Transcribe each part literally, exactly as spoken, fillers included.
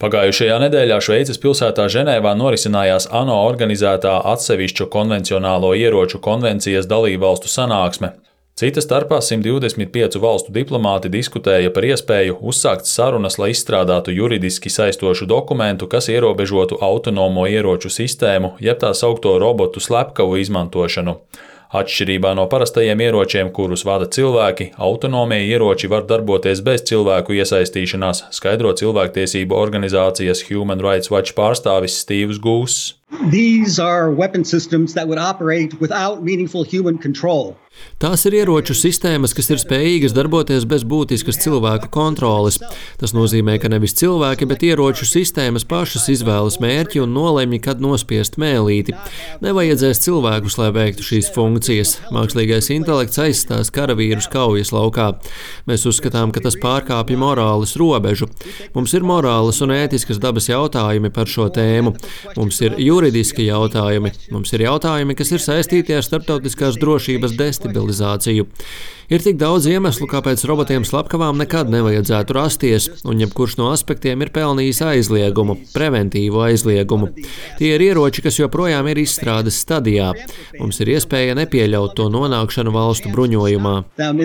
Pagājušajā nedēļā Šveices pilsētā Ženēvā norisinājās ANO organizētā atsevišķu konvencionālo ieroču konvencijas dalībvalstu sanāksme. Cita starpā simt divdesmit piecu valstu diplomāti diskutēja par iespēju uzsākt sarunas, lai izstrādātu juridiski saistošu dokumentu, kas ierobežotu autonomo ieroču sistēmu, jeb tā saukto robotu slepkavu izmantošanu. Atšķirībā no parastajiem ieročiem, kurus vada cilvēki, autonomie ieroči var darboties bez cilvēku iesaistīšanās, skaidro cilvēktiesību organizācijas Human Rights Watch pārstāvis Stīvs Gūss. These are weapon systems that would operate without meaningful human control. Tās ir ieroču sistēmas, kas ir spējīgas darboties bez būtiskas cilvēku kontroles. Tas nozīmē, ka nevis cilvēki, bet ieroču sistēmas pašas izvēlas mērķi un nolemj, kad nospiest mēlīti. Nevajadzēs cilvēkus, lai veiktu šīs funkcijas. Mākslīgais intelekts aizstās karavīrus kaujas laukā. Mēs uzskatām, ka tas pārkāpja morāles robežu. Mums ir morāles un ētiskas dabas jautājumi par šo tēmu. Mums ir juridiski jautājumi. Mums ir jautājumi, kas ir saistīti ar starptautiskās drošības destabilizāciju. Ir tik daudz iemeslu, kāpēc robotiem slepkavām nekad nevajadzētu rasties, un jebkurš no aspektiem ir pelnījis aizliegumu, preventīvu aizliegumu. Tie ir ieroči, kas joprojām ir izstrādes stadijā. Mums ir iespēja nepieļaut to nonākšanu valstu bruņojumā.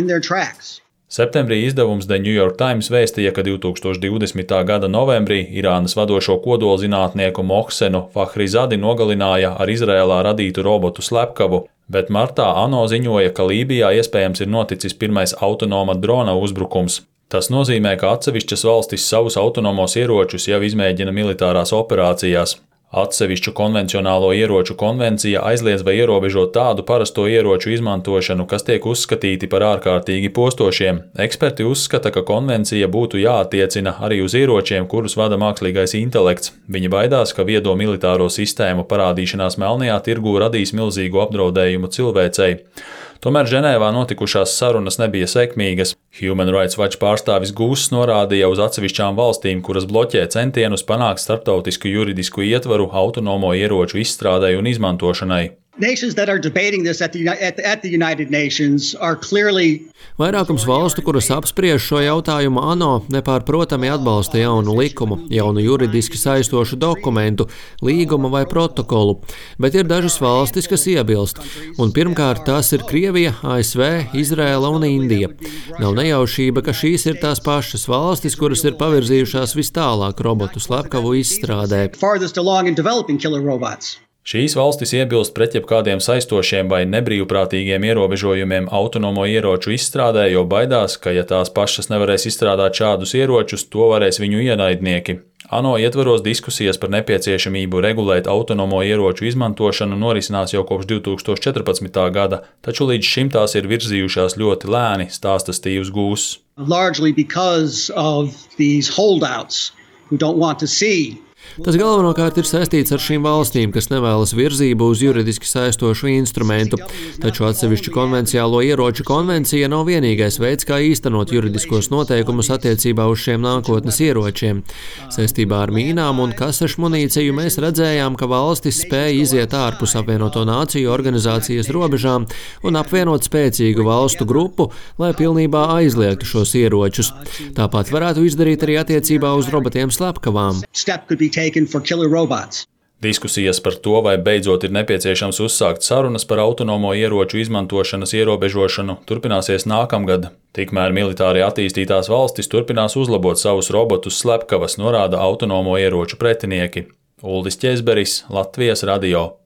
Septembrī izdevums The New York Times vēstīja, ka divtūkstoš divdesmitā gada novembrī Irānas vadošo kodolzinātnieku Mohsenu Fahrizadi nogalināja ar Izrēlā radītu robotu slepkavu, bet martā ANO ziņoja, ka Lībijā iespējams ir noticis pirmais autonoma drona uzbrukums. Tas nozīmē, ka atsevišķas valstis savus autonomos ieročus jau izmēģina militārās operācijās. Atsevišķu konvencionālo ieroču konvencija aizliedz vai ierobežo tādu parasto ieroču izmantošanu, kas tiek uzskatīti par ārkārtīgi postošiem. Eksperti uzskata, ka konvencija būtu jāattiecina arī uz ieročiem, kurus vada mākslīgais intelekts. Viņi baidās, ka viedo militāro sistēmu parādīšanās melnajā tirgū radīs milzīgu apdraudējumu cilvēcei. Tomēr Ženēvā notikušās sarunas nebija sekmīgas. Human Rights Watch pārstāvis Gūss norādīja uz atsevišķām valstīm, kuras bloķē centienus panākt starptautisku juridisku ietvaru autonomo ieroču izstrādei un izmantošanai. Nations that are debating this at the, at, at the United Nations are clearly... Vairākums valstu, kuras apspriež šo jautājumu ANO, nepārprotami atbalsta jaunu likumu, jaunu juridiski saistošu dokumentu, līgumu vai protokolu, bet ir dažas valstis, kas iebilst. Un pirmkārt tās ir Krievija, A S V, Izrēla un Indija. Nav nejaušība, ka šīs ir tās pašas valstis, kuras ir pavirzījušās vis tālāk robotu slepkavu izstrādē. Šīs valstis iebilst pret jebkādiem saistošiem vai nebrīvprātīgiem ierobežojumiem autonomo ieroču izstrādē, jo baidās, ka ja tās pašas nevarēs izstrādāt šādus ieročus, to varēs viņu ienaidnieki. ANO ietvaros diskusijas par nepieciešamību regulēt autonomo ieroču izmantošanu norisinās jau kopš divtūkstoš četrpadsmitā gada, taču līdz šim tās ir virzījušās ļoti lēni, stāsta Stīvs Gūss. Largely because of these holdouts who don't want to see. Tas galvenokārt ir saistīts ar šīm valstīm, kas nevēlas virzību uz juridiski saistošu instrumentu, taču atsevišķu konvenciālo ieroču konvencija nav vienīgais veids, kā īstenot juridiskos noteikumus attiecībā uz šiem nākotnes ieročiem. Saistībā ar mīnām un kasešu munīciju mēs redzējām, ka valstis spēja iziet ārpus apvienoto nāciju organizācijas robežām un apvienot spēcīgu valstu grupu, lai pilnībā aizliegtu šos ieročus. Tāpat varētu izdarīt arī attiecībā uz robotiem slepkavām. Diskusijas par to, vai beidzot ir nepieciešams uzsākt sarunas par autonomo ieroču izmantošanas ierobežošanu, turpināsies nākamgad. Tikmēr militāri attīstītās valstis turpinās uzlabot savus robotus slepkavas, norāda autonomo ieroču pretinieki. Uldis Ķezberis, Latvijas radio.